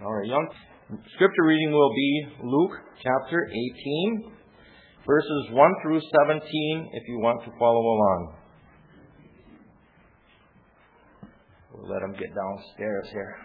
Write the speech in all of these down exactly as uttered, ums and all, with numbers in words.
All right, young. Scripture reading will be Luke chapter eighteen, verses one through seventeen, if you want to follow along. We'll let them get downstairs here.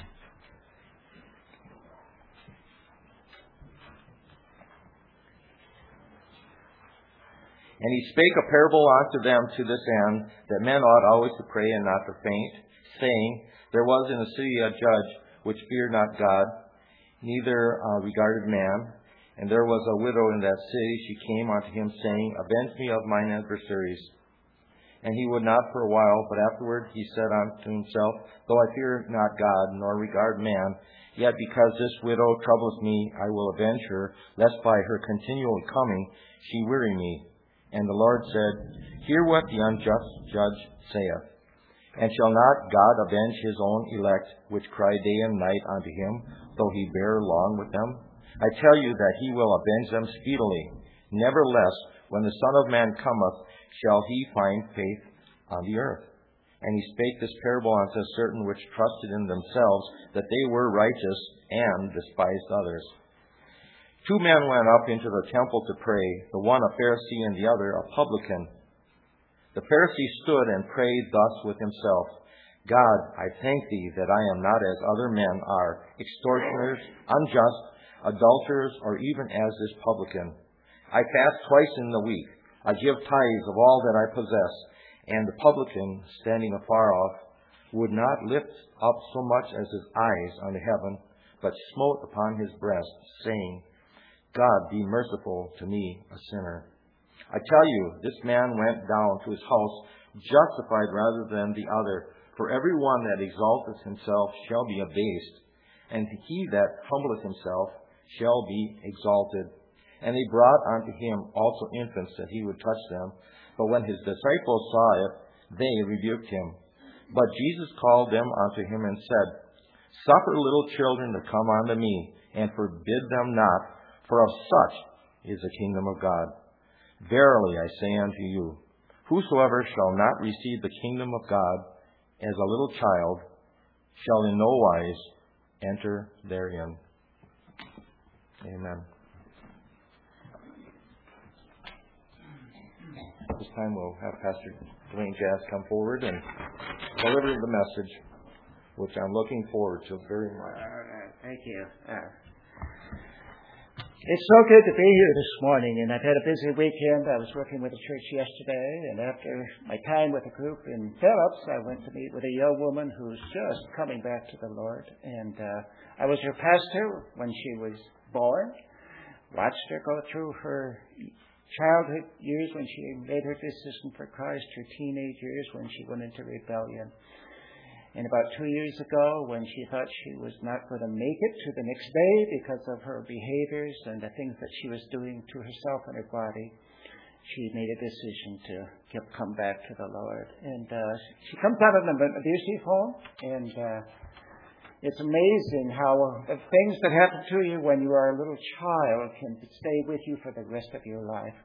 And he spake a parable unto them to this end, that men ought always to pray and not to faint, saying, There was in the city a judge which feared not God, neither uh, regarded man. And there was a widow in that city. She came unto him, saying, Avenge me of mine adversaries. And he would not for a while, but afterward he said unto himself, Though I fear not God, nor regard man, yet because this widow troubles me, I will avenge her, lest by her continual coming she weary me. And the Lord said, Hear what the unjust judge saith. And shall not God avenge his own elect, which cry day and night unto him, though he bear long with them? I tell you that he will avenge them speedily. Nevertheless, when the Son of Man cometh, shall he find faith on the earth? And he spake this parable unto certain which trusted in themselves that they were righteous, and despised others. Two men went up into the temple to pray, the one a Pharisee and the other a publican. The Pharisee stood and prayed thus with himself, God, I thank thee that I am not as other men are, extortioners, unjust, adulterers, or even as this publican. I fast twice in the week. I give tithes of all that I possess. And the publican, standing afar off, would not lift up so much as his eyes unto heaven, but smote upon his breast, saying, God, be merciful to me, a sinner. I tell you, this man went down to his house justified rather than the other. For every one that exalteth himself shall be abased, and he that humbleth himself shall be exalted. And they brought unto him also infants, that he would touch them. But when his disciples saw it, they rebuked him. But Jesus called them unto him and said, Suffer little children to come unto me, and forbid them not, for of such is the kingdom of God. Verily I say unto you, whosoever shall not receive the kingdom of God as a little child shall in no wise enter therein. Amen. This time we'll have Pastor Dwayne Jazz come forward and deliver the message, which I'm looking forward to very much. Uh, thank you. Uh, It's so good to be here this morning, and I've had a busy weekend. I was working with the church yesterday, and after my time with a group in Phillips, I went to meet with a young woman who's just coming back to the Lord. And uh, I was her pastor when she was born, watched her go through her childhood years when she made her decision for Christ, her teenage years when she went into rebellion. And about two years ago, when she thought she was not going to make it to the next day because of her behaviors and the things that she was doing to herself and her body, she made a decision to come back to the Lord. And uh, she comes out of an abusive home, and uh, it's amazing how the things that happen to you when you are a little child can stay with you for the rest of your life.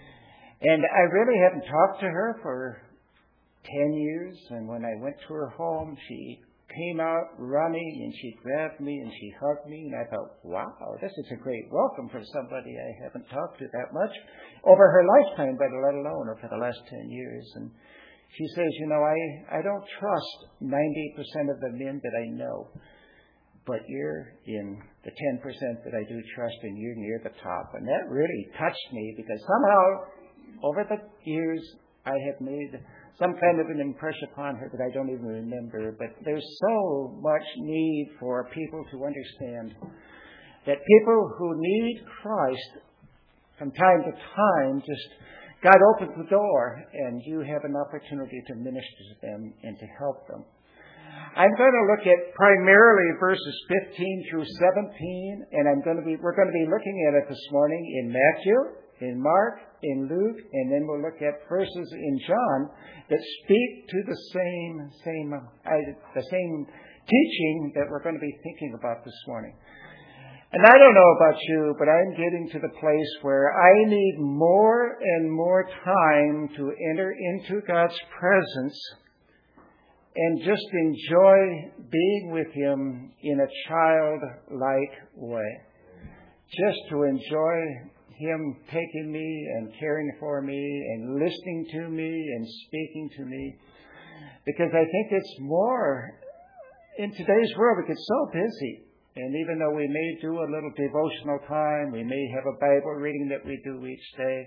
And I really haven't talked to her for ten years, and when I went to her home, she came out running, and she grabbed me, and she hugged me, and I thought, wow, this is a great welcome for somebody I haven't talked to that much over her lifetime, but let alone or for the last ten years. And she says, you know, I, I don't trust ninety percent of the men that I know, but you're in the ten percent that I do trust, and you're near the top. And that really touched me, because somehow, over the years, I have made some kind of an impression upon her that I don't even remember. But there's so much need for people to understand that people who need Christ from time to time, just God opens the door and you have an opportunity to minister to them and to help them. I'm going to look at primarily verses fifteen through seventeen, and I'm going to be we're going to be looking at it this morning in Matthew, in Mark, in Luke, and then we'll look at verses in John that speak to the same same uh, the same teaching that we're going to be thinking about this morning. And I don't know about you, but I'm getting to the place where I need more and more time to enter into God's presence and just enjoy being with Him in a childlike way. Just to enjoy Him taking me and caring for me and listening to me and speaking to me. Because I think it's more, in today's world, we get so busy. And even though we may do a little devotional time, we may have a Bible reading that we do each day,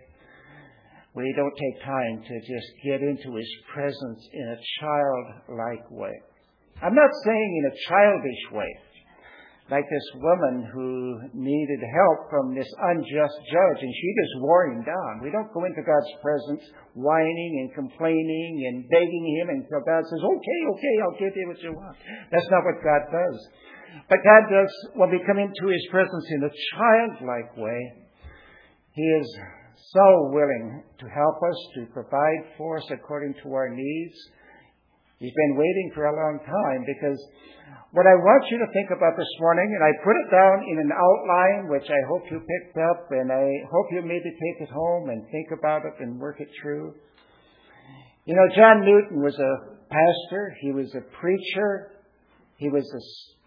we don't take time to just get into His presence in a childlike way. I'm not saying in a childish way, like this woman who needed help from this unjust judge, and she just wore him down. We don't go into God's presence whining and complaining and begging Him until God says, okay, okay, I'll give you what you want. That's not what God does. But God does, when we come into His presence in a childlike way, He is so willing to help us, to provide for us according to our needs. He's been waiting for a long time, because what I want you to think about this morning, and I put it down in an outline, which I hope you picked up, and I hope you maybe take it home and think about it and work it through. You know, John Newton was a pastor. He was a preacher. He was a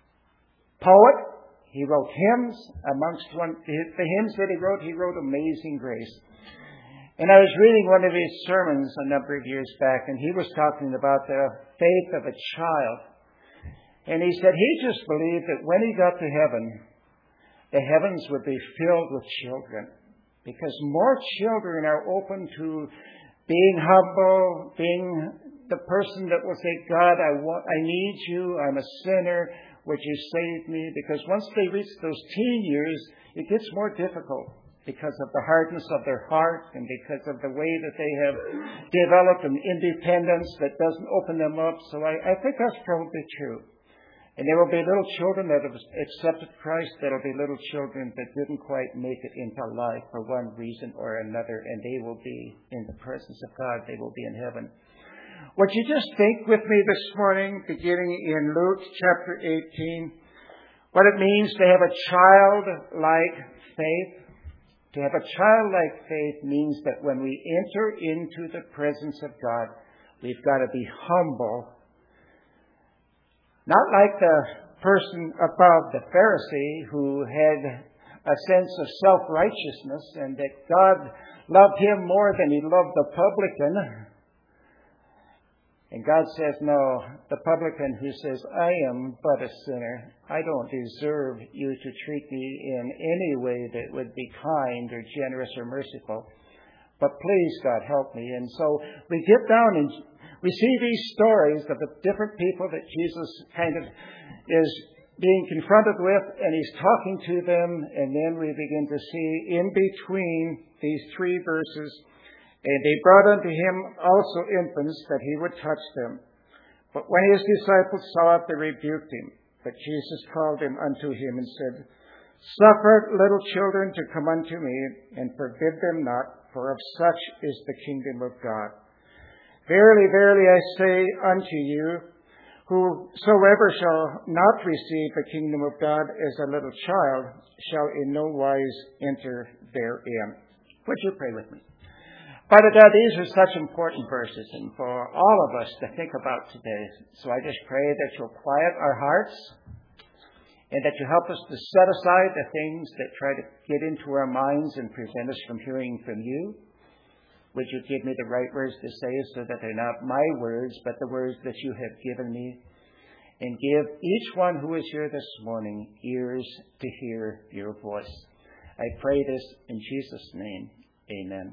poet. He wrote hymns. Amongst one, the hymns that he wrote, he wrote Amazing Grace. And I was reading one of his sermons a number of years back, and he was talking about the faith of a child. And he said he just believed that when he got to heaven, the heavens would be filled with children. Because more children are open to being humble, being the person that will say, God, I want, I need you, I'm a sinner, would you save me? Because once they reach those teen years, it gets more difficult because of the hardness of their heart and because of the way that they have developed an independence that doesn't open them up. So I, I think that's probably true. And there will be little children that have accepted Christ. There will be little children that didn't quite make it into life for one reason or another, and they will be in the presence of God. They will be in heaven. Would you just think with me this morning, beginning in Luke chapter eighteen, what it means to have a childlike faith? To have a childlike faith means that when we enter into the presence of God, we've got to be humble. Not like the person above, the Pharisee, who had a sense of self-righteousness and that God loved him more than He loved the publican. And God says, no, the publican who says, I am but a sinner. I don't deserve you to treat me in any way that would be kind or generous or merciful. But please, God, help me. And so we get down and we see these stories of the different people that Jesus kind of is being confronted with, and He's talking to them, and then we begin to see in between these three verses, and they brought unto Him also infants, that He would touch them. But when His disciples saw it, they rebuked Him. But Jesus called them unto Him and said, Suffer little children to come unto me, and forbid them not, for of such is the kingdom of God. Verily, verily, I say unto you, whosoever shall not receive the kingdom of God as a little child shall in no wise enter therein. Would you pray with me? Father God, these are such important verses, and for all of us to think about today. So I just pray that you'll quiet our hearts, and that you help us to set aside the things that try to get into our minds and prevent us from hearing from you. Would you give me the right words to say so that they're not my words, but the words that you have given me? And give each one who is here this morning ears to hear your voice. I pray this in Jesus' name. Amen.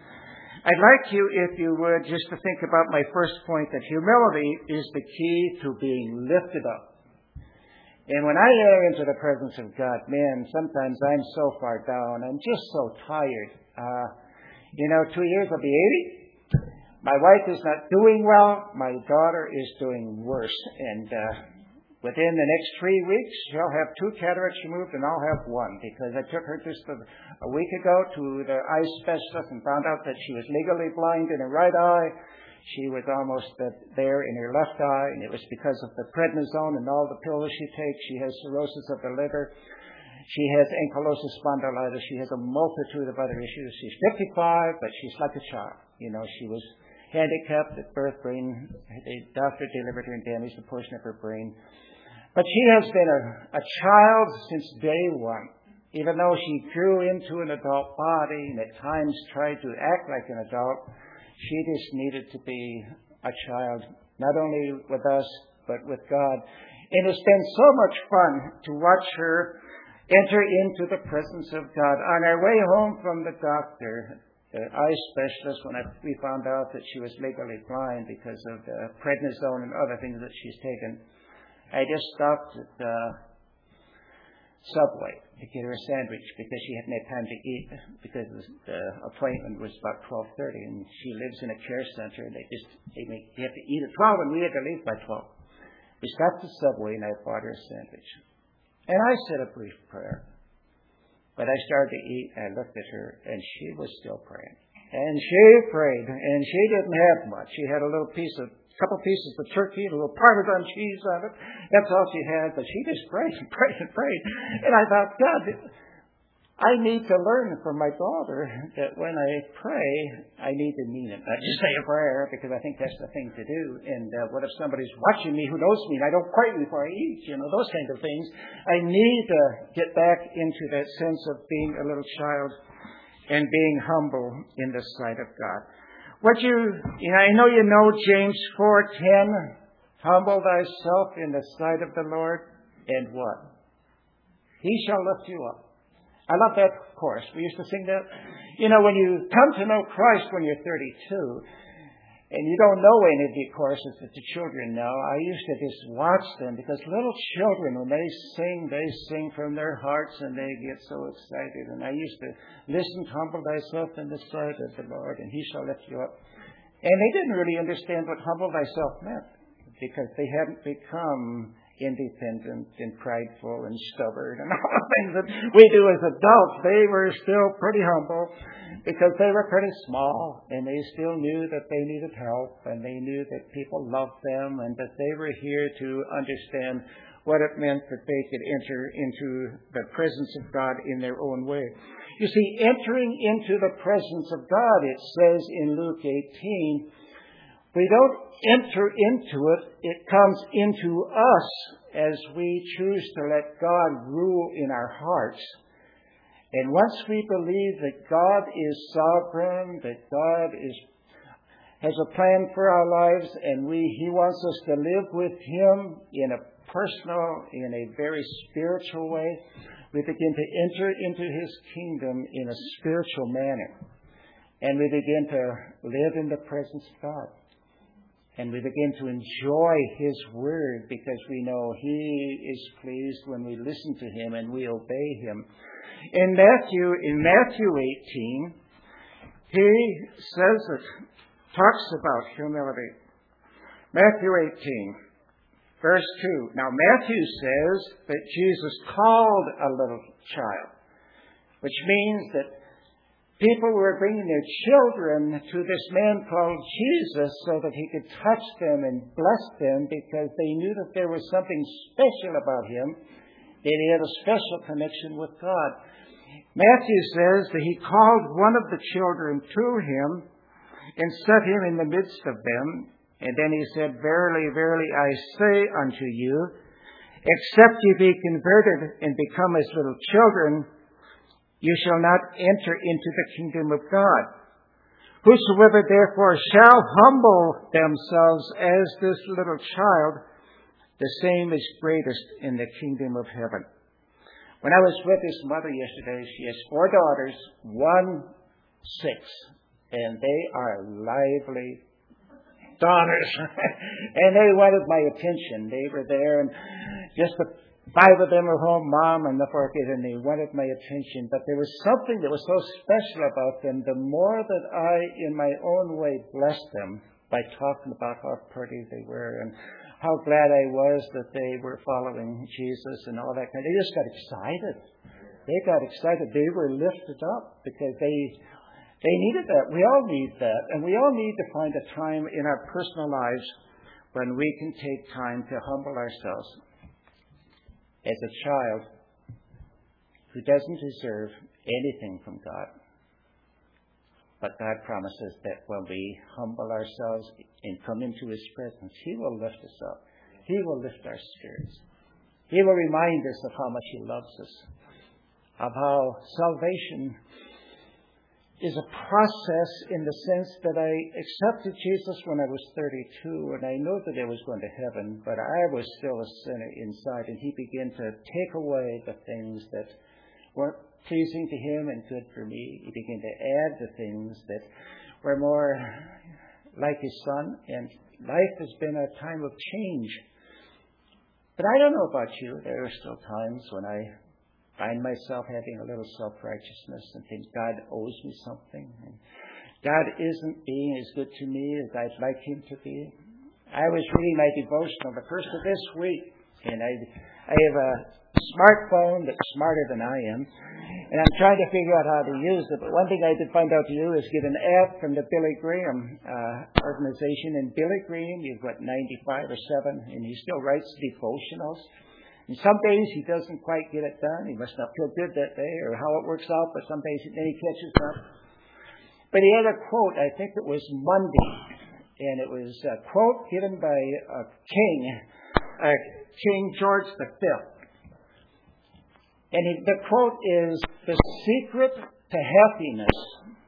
I'd like you, if you would, just to think about my first point, that humility is the key to being lifted up. And when I enter into the presence of God, man, sometimes I'm so far down. I'm just so tired. Uh, You know, two years I'll be eighty. My wife is not doing well. My daughter is doing worse. And uh, within the next three weeks, she'll have two cataracts removed and I'll have one. Because I took her just a, a week ago to the eye specialist and found out that she was legally blind in her right eye. She was almost there in her left eye. And it was because of the prednisone and all the pills she takes. She has cirrhosis of the liver. She has ankylosing spondylitis. She has a multitude of other issues. She's fifty-five, but she's like a child. You know, she was handicapped at birth, brain. The doctor delivered her and damaged a portion of her brain. But she has been a, a child since day one. Even though she grew into an adult body and at times tried to act like an adult, she just needed to be a child, not only with us, but with God. And it's been so much fun to watch her enter into the presence of God. On our way home from the doctor, the eye specialist, when I, we found out that she was legally blind because of the prednisone and other things that she's taken, I just stopped at the Subway to get her a sandwich because she hadn't had time to eat because the appointment was about twelve thirty, and she lives in a care center, and they just they make you have to eat at twelve, and we had to leave by twelve. We stopped at Subway, and I bought her a sandwich. And I said a brief prayer. But I started to eat, and I looked at her, and she was still praying. And she prayed, and she didn't have much. She had a little piece of, a couple pieces of turkey, a little Parmesan cheese on it. That's all she had, but she just prayed and prayed and prayed. And I thought, God, I need to learn from my daughter that when I pray, I need to mean it. Not just say a prayer, because I think that's the thing to do. And uh, what if somebody's watching me who knows me and I don't pray before I eat? You know, those kind of things. I need to get back into that sense of being a little child and being humble in the sight of God. What you, you know, I know you know James four ten, humble thyself in the sight of the Lord, and what? He shall lift you up. I love that chorus. We used to sing that. You know, when you come to know Christ when you're thirty-two, and you don't know any of the choruses that the children know, I used to just watch them, because little children, when they sing, they sing from their hearts, and they get so excited. And I used to listen, humble thyself in the sight of the Lord, and he shall lift you up. And they didn't really understand what humble thyself meant, because they hadn't become independent and prideful and stubborn and all the things that we do as adults. They were still pretty humble because they were pretty small, and they still knew that they needed help, and they knew that people loved them, and that they were here to understand what it meant that they could enter into the presence of God in their own way. You see, entering into the presence of God, it says in Luke eighteen, we don't enter into it. It comes into us as we choose to let God rule in our hearts. And once we believe that God is sovereign, that God is has a plan for our lives, and we He wants us to live with Him in a personal, in a very spiritual way, we begin to enter into His kingdom in a spiritual manner. And we begin to live in the presence of God. And we begin to enjoy His Word, because we know He is pleased when we listen to Him and we obey Him. In Matthew, in Matthew eighteen, He says it, talks about humility. Matthew eighteen, verse two. Now Matthew says that Jesus called a little child, which means that people were bringing their children to this man called Jesus so that He could touch them and bless them, because they knew that there was something special about Him, that He had a special connection with God. Matthew says that He called one of the children to Him and set him in the midst of them. And then He said, Verily, verily, I say unto you, except ye be converted and become as little children, you shall not enter into the kingdom of God. Whosoever therefore shall humble themselves as this little child, the same is greatest in the kingdom of heaven. When I was with this mother yesterday, she has four daughters, one, six, and they are lively daughters. And they wanted my attention. They were there, and just the five of them were home, Mom and the fourth kid, and they wanted my attention. But there was something that was so special about them. The more that I, in my own way, blessed them by talking about how pretty they were and how glad I was that they were following Jesus and all that kind of, they just got excited. They got excited. They were lifted up because they they needed that. We all need that. And we all need to find a time in our personal lives when we can take time to humble ourselves as a child who doesn't deserve anything from God. But God promises that when we humble ourselves and come into His presence, He will lift us up. He will lift our spirits. He will remind us of how much He loves us, of how salvation is a process in the sense that I accepted Jesus when I was thirty-two, and I know that I was going to heaven, but I was still a sinner inside, and He began to take away the things that weren't pleasing to Him and good for me. He began to add the things that were more like His Son, and life has been a time of change. But I don't know about you. There are still times when I find myself having a little self-righteousness and think God owes me something, and God isn't being as good to me as I'd like Him to be. I was reading my devotional the first of this week, and I I have a smartphone that's smarter than I am, and I'm trying to figure out how to use it. But one thing I did find out to you is get an app from the Billy Graham uh, organization. And Billy Graham, you've got ninety-five or seven, and he still writes devotionals. And some days he doesn't quite get it done. He must not feel good that day or how it works out, but some days then he catches up. But he had a quote, I think it was Monday, and it was a quote given by a king, uh, King George the Fifth. And he, the quote is, "The secret to happiness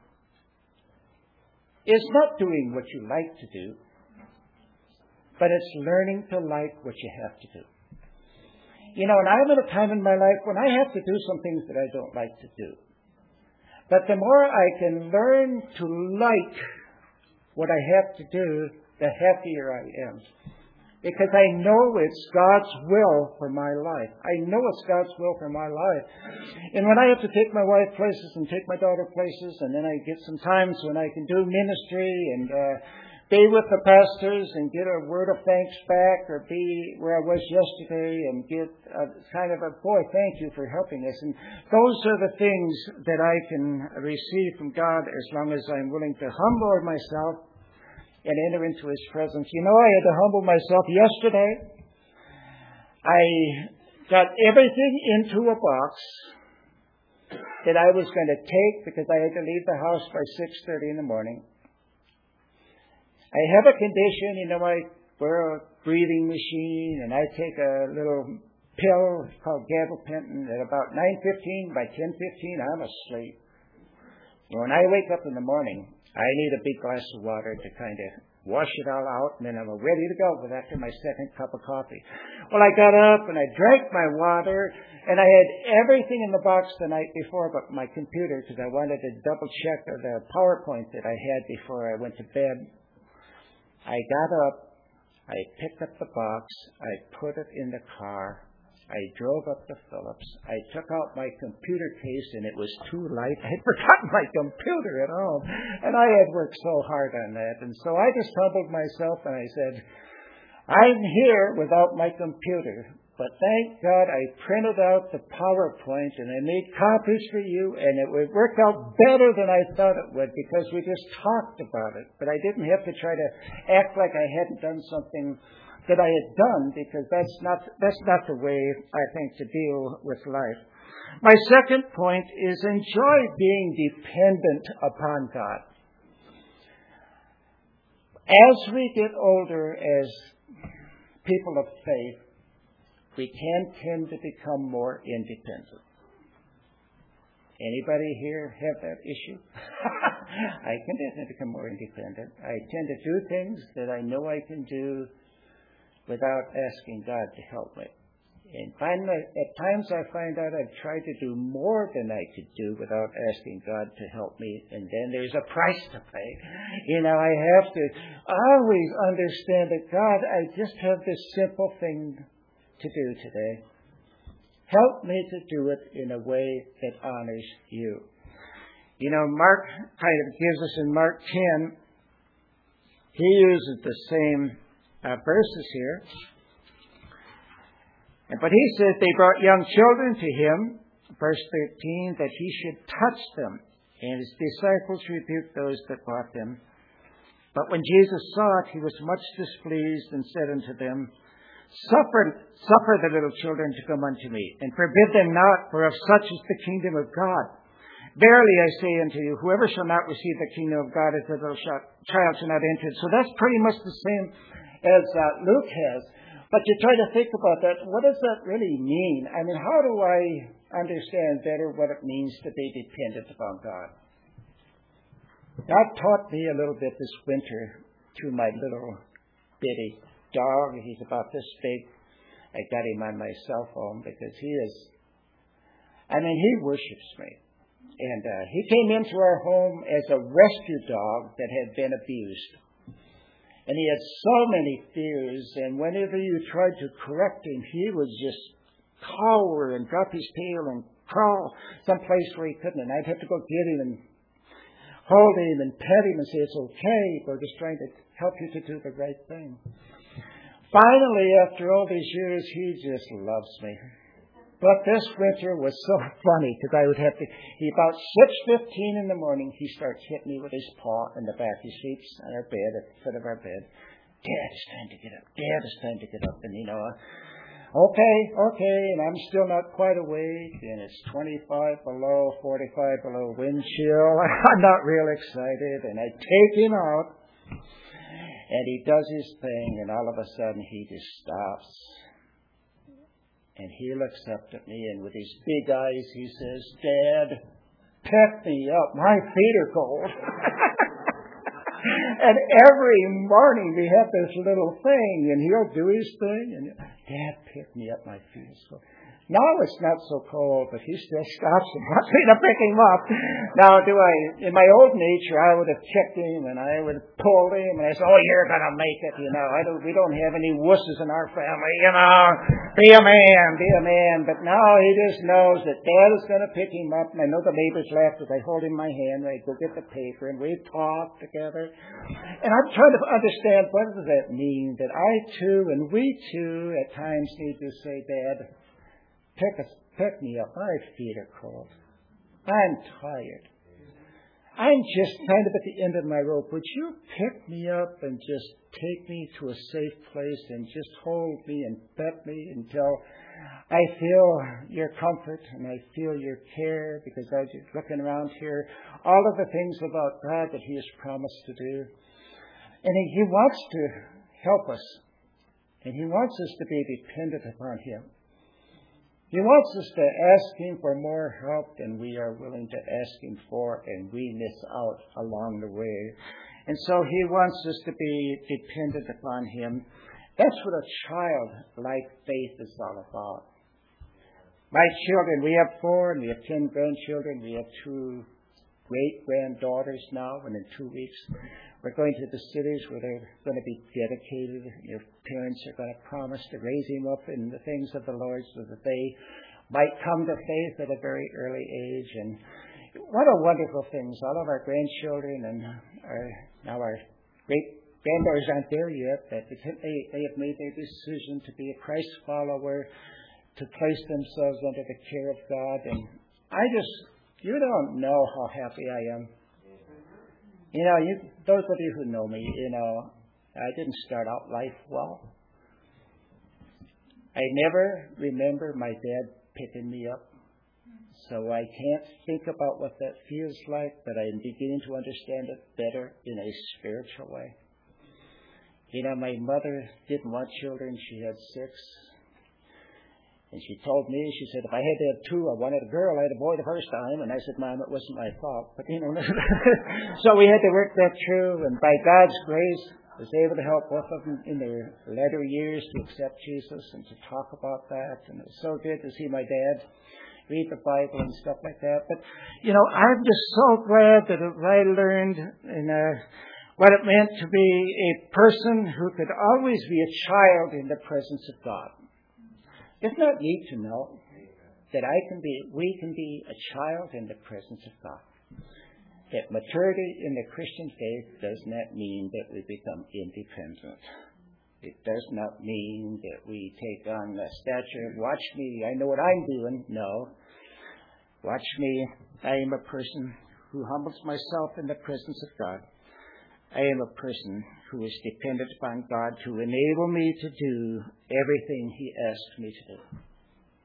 is not doing what you like to do, but it's learning to like what you have to do." You know, and I'm at a time in my life when I have to do some things that I don't like to do. But the more I can learn to like what I have to do, the happier I am. Because I know it's God's will for my life. I know it's God's will for my life. And when I have to take my wife places and take my daughter places, and then I get some times when I can do ministry and uh, be with the pastors and get a word of thanks back, or be where I was yesterday and get a, kind of a, boy, thank you for helping us. And those are the things that I can receive from God as long as I'm willing to humble myself and enter into His presence. You know, I had to humble myself yesterday. I got everything into a box that I was going to take because I had to leave the house by six thirty in the morning. I have a condition, you know, I wear a breathing machine, and I take a little pill called gabapentin. At about nine fifteen, by ten fifteen, I'm asleep. When I wake up in the morning, I need a big glass of water to kind of wash it all out, and then I'm ready to go with after my second cup of coffee. Well, I got up and I drank my water, and I had everything in the box the night before but my computer, because I wanted to double check the PowerPoint that I had before I went to bed. I got up, I picked up the box, I put it in the car, I drove up to Phillips, I took out my computer case, and it was too light. I had forgotten my computer at home, and I had worked so hard on that. And so I just humbled myself, and I said, I'm here without my computer, but thank God I printed out the PowerPoint, and I made copies for you, and it would work out better than I thought it would, because we just talked about it. But I didn't have to try to act like I hadn't done something that I had done, because that's not that's not the way, I think, to deal with life. My second point is enjoy being dependent upon God. As we get older as people of faith, we can tend to become more independent. Anybody here have that issue? I can tend to become more independent. I tend to do things that I know I can do without asking God to help me. And finally, at times I find out I've tried to do more than I could do without asking God to help me. And then there's a price to pay. You know, I have to always understand that, God, I just have this simple thing to do today. Help me to do it in a way that honors you. You know, Mark kind of gives us in Mark ten, he uses the same uh, verses here. But he says they brought young children to him, verse thirteen, that he should touch them. And his disciples rebuked those that brought them. But when Jesus saw it, he was much displeased and said unto them, Suffer, suffer the little children to come unto me, and forbid them not, for of such is the kingdom of God. Verily I say unto you, whoever shall not receive the kingdom of God as a little child shall not enter it. So that's pretty much the same as uh, Luke has. But you try to think about that. What does that really mean? I mean, how do I understand better what it means to be dependent upon God? God taught me a little bit this winter through my little bitty dog. He's about this big. I got him on my cell phone because he is, I mean, he worships me. And uh, he came into our home as a rescue dog that had been abused. And he had so many fears, and whenever you tried to correct him, he would just cower and drop his tail and crawl someplace where he couldn't. And I'd have to go get him and hold him and pet him and say, it's okay, we're just trying to help you to do the right thing. Finally, after all these years, he just loves me. But this winter was so funny because I would have to, he about six fifteen in the morning, he starts hitting me with his paw in the back. He sleeps on our bed, at the foot of our bed. Dad, it's time to get up. Dad, it's time to get up. And, you know, okay, okay, and I'm still not quite awake, and it's twenty-five below, forty-five below wind chill. I'm not real excited, and I take him out, and he does his thing, and all of a sudden he just stops. And he looks up at me, and with his big eyes, he says, Dad, pet me up. My feet are cold. And every morning we have this little thing, and he'll do his thing, and Dad, pick me up. My feet are so. Now it's not so cold, but he still stops and wants me to pick him up. Now, do I, in my old nature, I would have kicked him and I would have pulled him and I said, oh, you're going to make it, you know. I don't, we don't have any wusses in our family, you know. Be a man, be a man. But now he just knows that Dad is going to pick him up. And I know the neighbors laugh as I hold him in my hand and I go get the paper and we talk together. And I'm trying to understand, what does that mean? That I too and we too at times need to say, Dad, Pick, us, pick me up. My feet are cold. I'm tired. I'm just kind of at the end of my rope. Would you pick me up and just take me to a safe place and just hold me and pet me until I feel your comfort and I feel your care, because I was looking around here, all of the things about God that He has promised to do. And He, he wants to help us. And He wants us to be dependent upon Him. He wants us to ask Him for more help than we are willing to ask Him for, and we miss out along the way. And so He wants us to be dependent upon Him. That's what a childlike faith is all about. My children, we have four, and we have ten grandchildren. We have two great-granddaughters now, and in two weeks we're going to the cities where they're going to be dedicated. Your parents are going to promise to raise them up in the things of the Lord so that they might come to faith at a very early age. And what a wonderful thing. All of our grandchildren and our, now our great-granddaughters aren't there yet, but they, they have made their decision to be a Christ follower, to place themselves under the care of God. And I just, you don't know how happy I am. You know, you, those of you who know me, you know, I didn't start out life well. I never remember my dad picking me up. So I can't think about what that feels like, but I'm beginning to understand it better in a spiritual way. You know, my mother didn't want children. She had six. And she told me, she said, if I had to have two, I wanted a girl. I had a boy the first time. And I said, Mom, it wasn't my fault. But, you know, so we had to work that through. And by God's grace, I was able to help both of them in their latter years to accept Jesus and to talk about that. And it was so good to see my dad read the Bible and stuff like that. But, you know, I'm just so glad that I learned in, uh, what it meant to be a person who could always be a child in the presence of God. Isn't that neat to know that I can be, we can be a child in the presence of God? That maturity in the Christian faith does not mean that we become independent. It does not mean that we take on the stature of, watch me, I know what I'm doing. No. Watch me, I am a person who humbles myself in the presence of God. I am a person who is dependent upon God to enable me to do everything He asked me to do.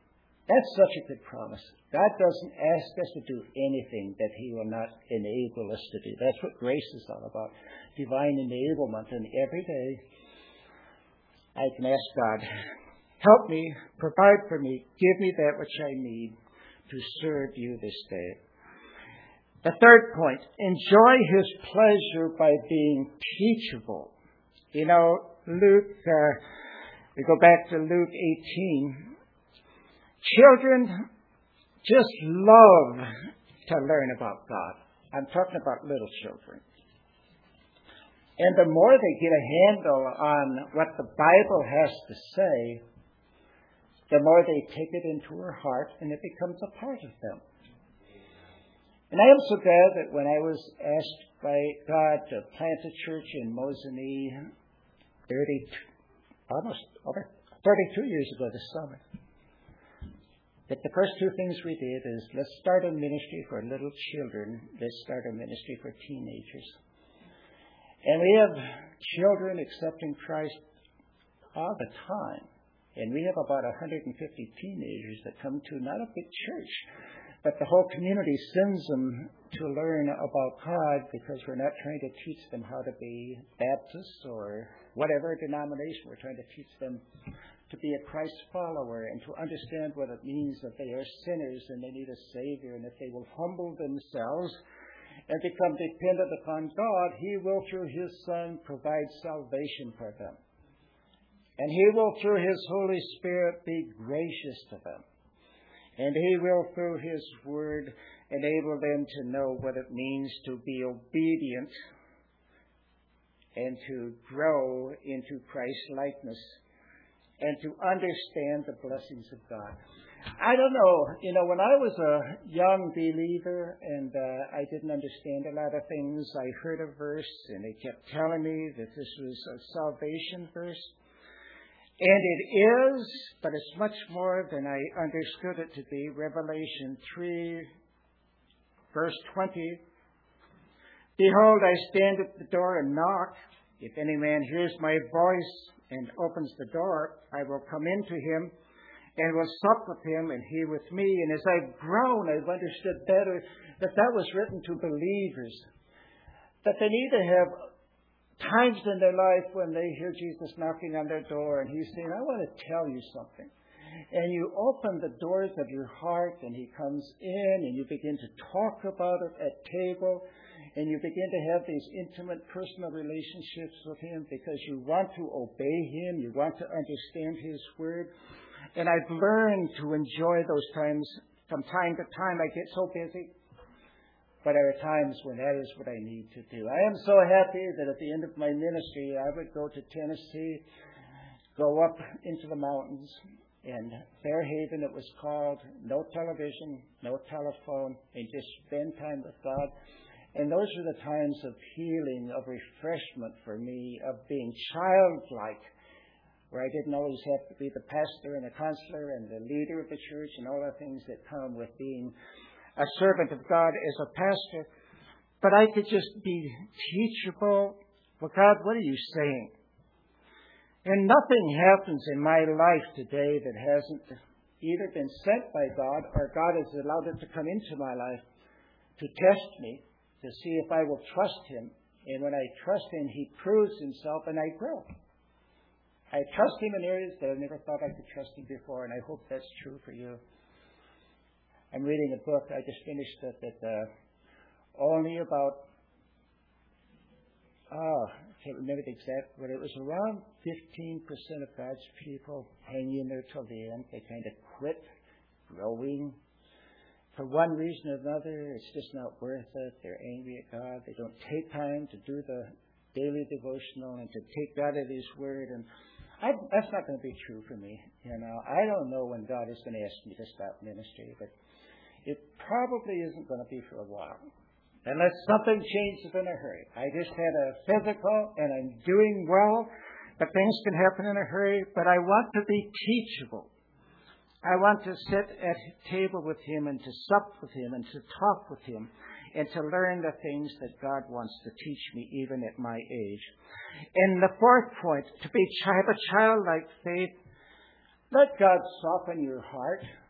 That's such a good promise. God doesn't ask us to do anything that he will not enable us to do. That's what grace is all about, divine enablement. And every day I can ask God, help me, provide for me, give me that which I need to serve you this day. The third point, enjoy his pleasure by being teachable. You know, Luke, uh, we go back to Luke eighteen. Children just love to learn about God. I'm talking about little children. And the more they get a handle on what the Bible has to say, the more they take it into their heart and it becomes a part of them. And I am so glad that when I was asked by God to plant a church in Mosinee thirty, almost over thirty-two years ago this summer, that the first two things we did is let's start a ministry for little children. Let's start a ministry for teenagers. And we have children accepting Christ all the time. And we have about one hundred fifty teenagers that come to not a big church, but the whole community sends them to learn about God because we're not trying to teach them how to be Baptists or whatever denomination. We're trying to teach them to be a Christ follower and to understand what it means that they are sinners and they need a Savior. And if they will humble themselves and become dependent upon God, he will, through his Son, provide salvation for them. And he will, through his Holy Spirit, be gracious to them. And he will, through his word, enable them to know what it means to be obedient and to grow into Christ-likeness and to understand the blessings of God. I don't know. You know, when I was a young believer and uh, I didn't understand a lot of things, I heard a verse and they kept telling me that this was a salvation verse. And it is, but it's much more than I understood it to be. Revelation three, verse twenty. Behold, I stand at the door and knock. If any man hears my voice and opens the door, I will come into him and will sup with him and he with me. And as I've grown, I've understood better that that was written to believers, that they need to have times in their life when they hear Jesus knocking on their door and he's saying, I want to tell you something. And you open the doors of your heart and he comes in and you begin to talk about it at table and you begin to have these intimate personal relationships with him because you want to obey him, you want to understand his word. And I've learned to enjoy those times. From time to time I get so busy. But there are times when that is what I need to do. I am so happy that at the end of my ministry, I would go to Tennessee, go up into the mountains, and Fairhaven, it was called, no television, no telephone, and just spend time with God. And those were the times of healing, of refreshment for me, of being childlike, where I didn't always have to be the pastor and the counselor and the leader of the church and all the things that come with being a servant of God as a pastor, but I could just be teachable. Well, God, what are you saying? And nothing happens in my life today that hasn't either been sent by God or God has allowed it to come into my life to test me, to see if I will trust him. And when I trust him, he proves himself and I grow. I trust him in areas that I never thought I could trust him before, and I hope that's true for you. I'm reading a book, I just finished it, that uh, only about, oh, I can't remember the exact, but it was around fifteen percent of God's people hang in there till the end. They kind of quit growing. For one reason or another, it's just not worth it. They're angry at God. They don't take time to do the daily devotional and to take God at his word. And I, that's not going to be true for me. You know, I don't know when God is going to ask me to stop ministry, but it probably isn't going to be for a while, unless something changes in a hurry. I just had a physical, and I'm doing well, but things can happen in a hurry. But I want to be teachable. I want to sit at a table with him and to sup with him and to talk with him and to learn the things that God wants to teach me even at my age. And the fourth point, to be have a childlike faith, let God soften your heart.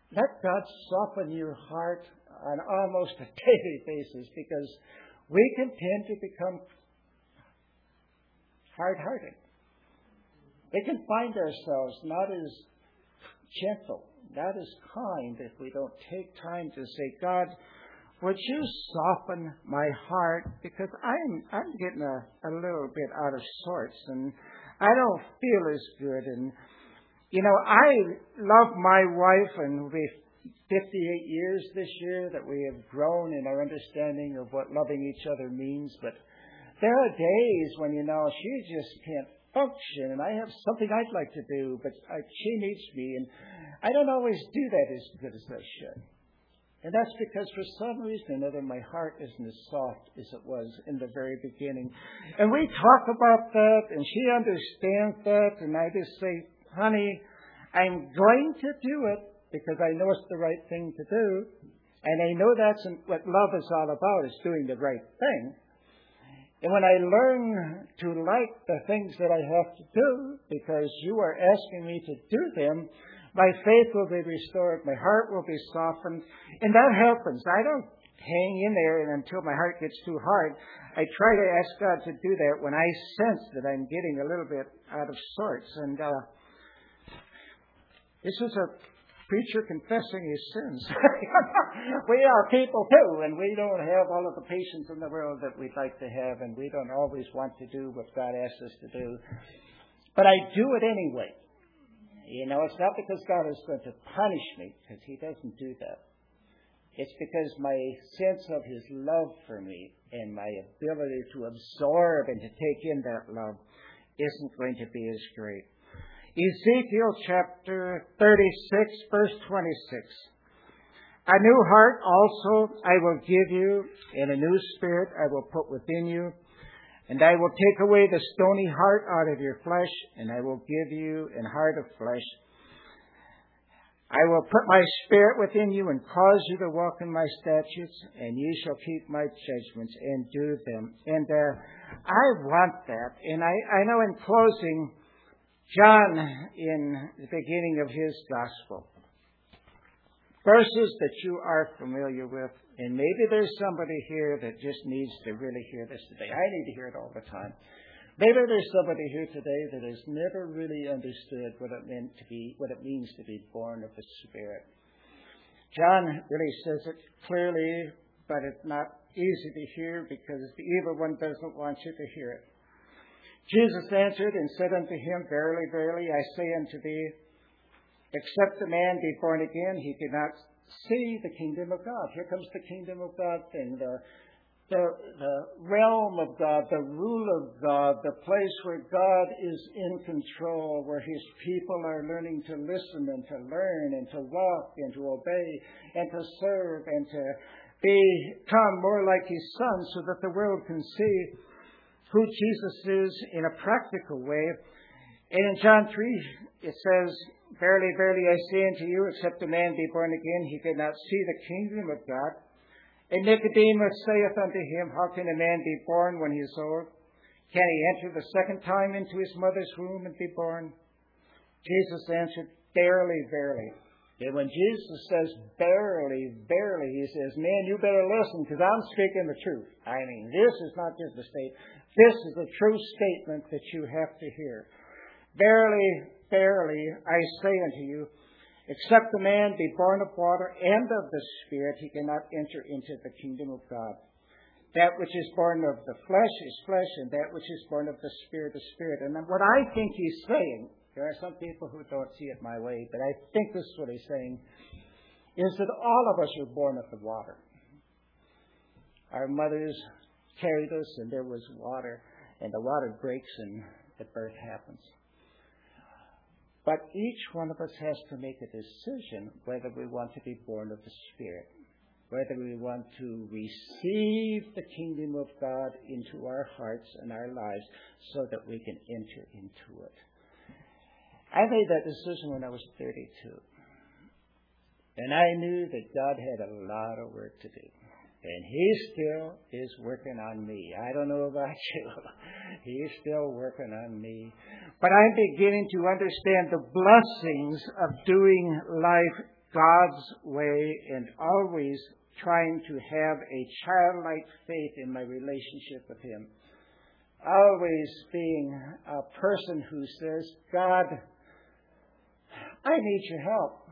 Let God soften your heart on almost a daily basis, because we can tend to become hard-hearted. We can find ourselves not as gentle, not as kind, if we don't take time to say, God, would you soften my heart, because I'm I'm getting a, a little bit out of sorts, and I don't feel as good. And, you know, I love my wife, and we'll be fifty-eight years this year that we have grown in our understanding of what loving each other means. But there are days when, you know, she just can't function, and I have something I'd like to do, but I, she needs me, and I don't always do that as good as I should. And that's because for some reason or another, my heart isn't as soft as it was in the very beginning. And we talk about that, and she understands that, and I just say, honey, I'm going to do it because I know it's the right thing to do. And I know that's what love is all about, is doing the right thing. And when I learn to like the things that I have to do, because you are asking me to do them, my faith will be restored, my heart will be softened, and that happens. I don't hang in there until my heart gets too hard. I try to ask God to do that when I sense that I'm getting a little bit out of sorts. And uh, this is a preacher confessing his sins. We are people too, and we don't have all of the patience in the world that we'd like to have, and we don't always want to do what God asks us to do. But I do it anyway. You know, it's not because God is going to punish me, because He doesn't do that. It's because my sense of His love for me and my ability to absorb and to take in that love isn't going to be as great. Ezekiel chapter thirty-six, verse twenty-six. A new heart also I will give you, and a new spirit I will put within you. And I will take away the stony heart out of your flesh, and I will give you an heart of flesh. I will put my spirit within you and cause you to walk in my statutes, and you shall keep my judgments and do them. And uh, I want that. And I, I know in closing, John, in the beginning of his gospel, verses that you are familiar with, and maybe there's somebody here that just needs to really hear this today. I need to hear it all the time. Maybe there's somebody here today that has never really understood what it meant to be, what it means to be born of the Spirit. John really says it clearly, but it's not easy to hear because the evil one doesn't want you to hear it. Jesus answered and said unto him, Verily, verily, I say unto thee, except a man be born again, he cannot see the kingdom of God. Here comes the kingdom of God thing, the, the, the realm of God, the rule of God, the place where God is in control, where His people are learning to listen and to learn and to walk and to obey and to serve and to become more like His Son so that the world can see who Jesus is in a practical way. And in John three, it says, Verily, verily, I say unto you, except a man be born again, he cannot see the kingdom of God. And Nicodemus saith unto him, How can a man be born when he is old? Can he enter the second time into his mother's womb and be born? Jesus answered, Verily, verily. And when Jesus says, Verily, verily, He says, man, you better listen, because I'm speaking the truth. I mean, this is not just a statement. This is a true statement that you have to hear. Verily, verily, I say unto you, except a man be born of water and of the Spirit, he cannot enter into the kingdom of God. That which is born of the flesh is flesh, and that which is born of the Spirit is spirit. And what I think He's saying, there are some people who don't see it my way, but I think this is what He's saying, is that all of us are born of the water. Our mothers carried us, and there was water, and the water breaks, and the birth happens. But each one of us has to make a decision whether we want to be born of the Spirit, whether we want to receive the kingdom of God into our hearts and our lives so that we can enter into it. I made that decision when I was thirty-two. And I knew that God had a lot of work to do. And He still is working on me. I don't know about you. He's still working on me. But I'm beginning to understand the blessings of doing life God's way and always trying to have a childlike faith in my relationship with Him. Always being a person who says, God, I need your help.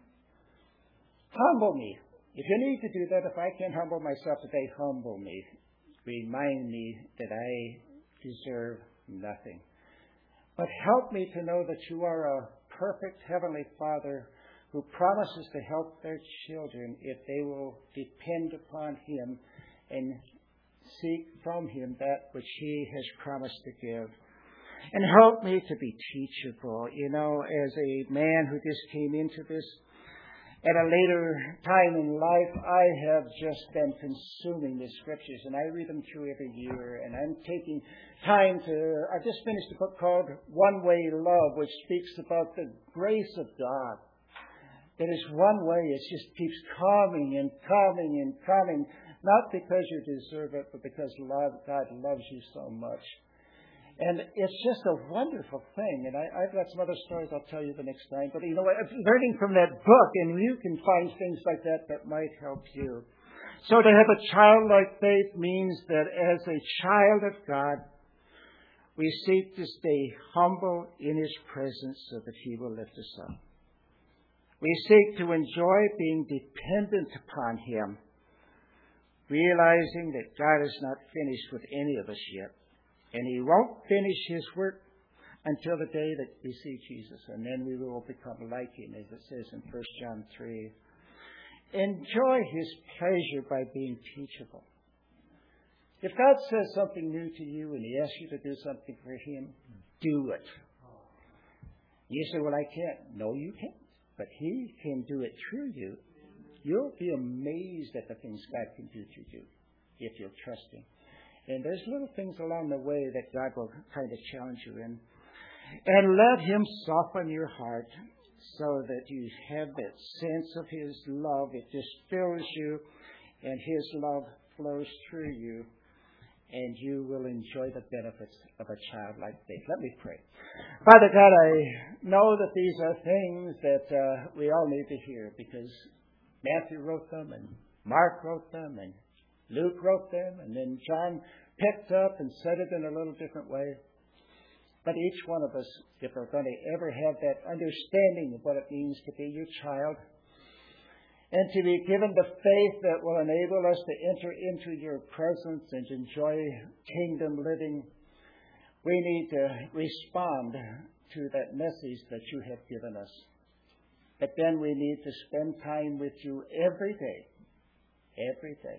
Humble me. If you need to do that, if I can't humble myself today, humble me. Remind me that I deserve nothing. But help me to know that you are a perfect Heavenly Father who promises to help their children if they will depend upon Him and seek from Him that which He has promised to give. And help me to be teachable. You know, as a man who just came into this at a later time in life, I have just been consuming the Scriptures, and I read them through every year, and I'm taking time to, I just finished a book called One Way Love, which speaks about the grace of God. That is one way, it just keeps coming and coming and coming, not because you deserve it, but because love, God loves you so much. And it's just a wonderful thing. And I, I've got some other stories I'll tell you the next time. But, you know, learning from that book, and you can find things like that that might help you. So to have a childlike faith means that as a child of God, we seek to stay humble in His presence so that He will lift us up. We seek to enjoy being dependent upon Him, realizing that God is not finished with any of us yet. And He won't finish His work until the day that we see Jesus. And then we will become like Him, as it says in First John three. Enjoy His pleasure by being teachable. If God says something new to you and He asks you to do something for Him, do it. You say, well, I can't. No, you can't. But He can do it through you. You'll be amazed at the things God can do through you if you'll trust Him. And there's little things along the way that God will kind of challenge you in. And let Him soften your heart so that you have that sense of His love. It just fills you, and His love flows through you, and you will enjoy the benefits of a childlike faith. Let me pray. Father God, I know that these are things that uh, we all need to hear, because Matthew wrote them, and Mark wrote them, and Luke wrote them, and then John picked up and said it in a little different way. But each one of us, if we're going to ever have that understanding of what it means to be your child, and to be given the faith that will enable us to enter into your presence and enjoy kingdom living, we need to respond to that message that you have given us. But then we need to spend time with you every day, every day,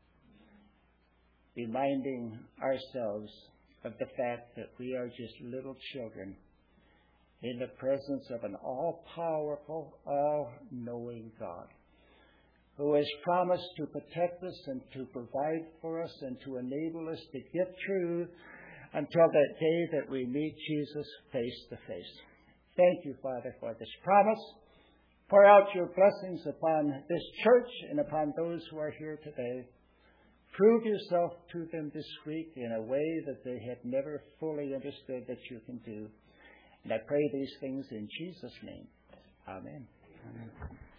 reminding ourselves of the fact that we are just little children in the presence of an all-powerful, all-knowing God who has promised to protect us and to provide for us and to enable us to get through until that day that we meet Jesus face to face. Thank you, Father, for this promise. Pour out your blessings upon this church and upon those who are here today. Prove yourself to them this week in a way that they had never fully understood that you can do. And I pray these things in Jesus' name. Amen. Amen.